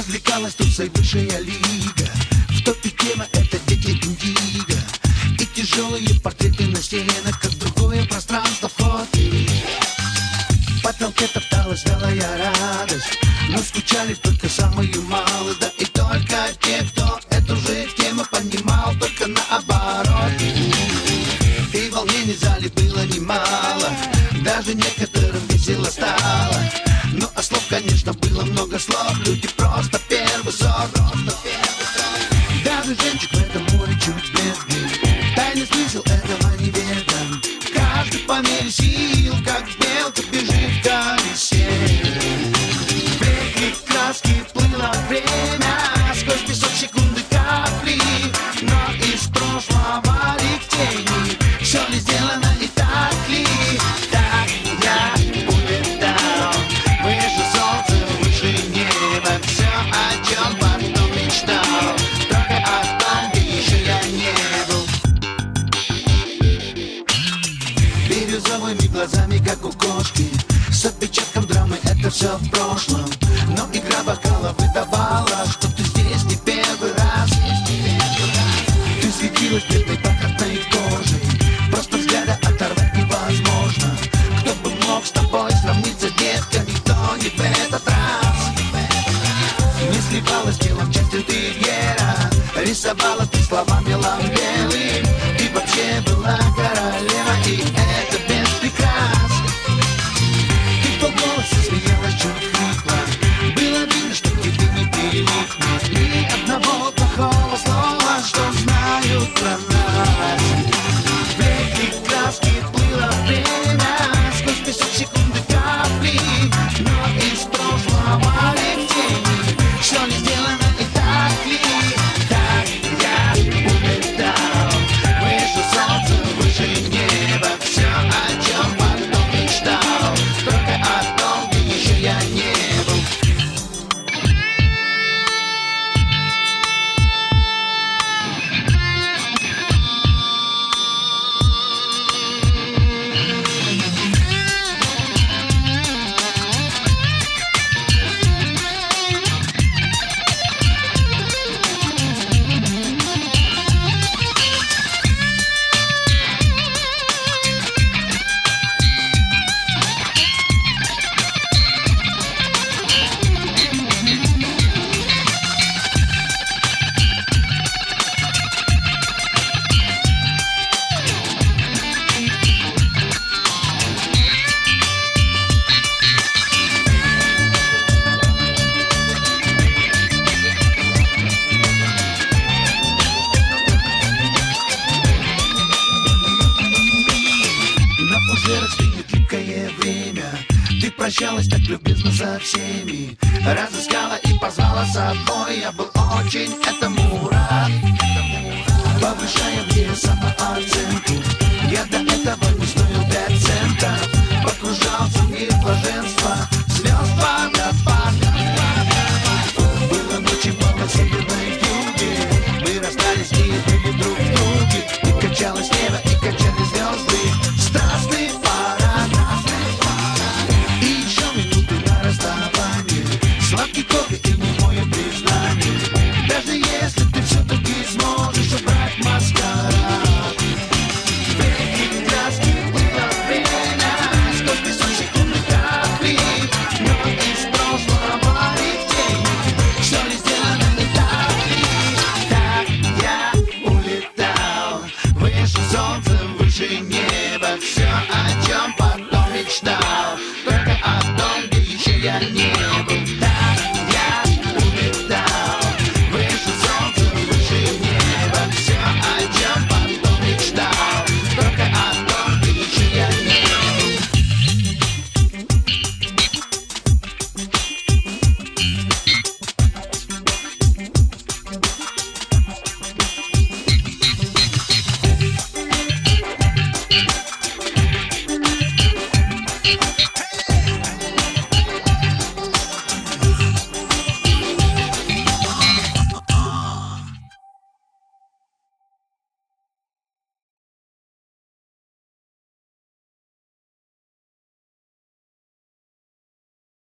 Развлекалась тут высшая лига. В топе тема — это дети Индиго. И тяжелые портреты на стенах, как в другое пространство вход. В потолке топталась белая радость, но скучали только самые малые. Да и только те, кто эту же тему понимал, только наоборот. И волнений в зале было немало, даже некоторым весело стало. Ну а слов, конечно, было много слов. Люди просто первый сорт. Даже жемчуг в этом море чуть бледный. Тайный смысл этого неведан. Каждый по мере сил, как белка бежит в колесе. Бегли краски, плыло время, сквозь песок секунды капли. Но из прошлого ли к тени, все ли сделано и так ли? Так я улетал выше солнца, выше неба. Все, о чем потом мечтал, только о том, где еще я не был. Бирюзовыми глазами, как у кошки, с отпечатком драмы, это все в прошлом. Но игра бокала выдавала, что ты здесь не первый раз. Ты светилась бедной бархатной кожей, просто взгляда оторвать невозможно. Кто бы мог с тобой сравниться, детка, никто не в этот раз. Не сливалась телом часть интерьера, рисовала ты словами ламбелы. И вообще была королева, и это без прикрас. Ты в полголоса смеялась чуть хрипло, было видно, что к тебе не прилипнет ни одного плохого слова, что знают про нас. Бегли краски, плыло время, сквозь песок секунды капли. Но из прошлого ли в тени, все не сделано и так ли? Так я улетал выше солнца, выше неба. Все, о чем потом мечтал, только о том, где еще я не был. Ты прощалась так любезно со всеми, разыскала и позвала с собой. Я был очень этому рад, повышая мне самооценку. Я до этого не стоил 5 центов, погружался в мир блаженства, звезд водопад. Было ночи много северной юге, мы расстались и были друг в друге. И качалось небо, и качали звезды, страстный парад. И еще минуты на расставании, сладкий кофе и немое признание. Даже если ты все-таки сможешь убрать маскарад. Беги краски, было время, сквозь песок секунды капли. Но из прошлого и тени, все ли сделано и так ли? Так я улетал выше солнца, выше неба. Все, о чем потом мечтал, только о том, где еще я не был.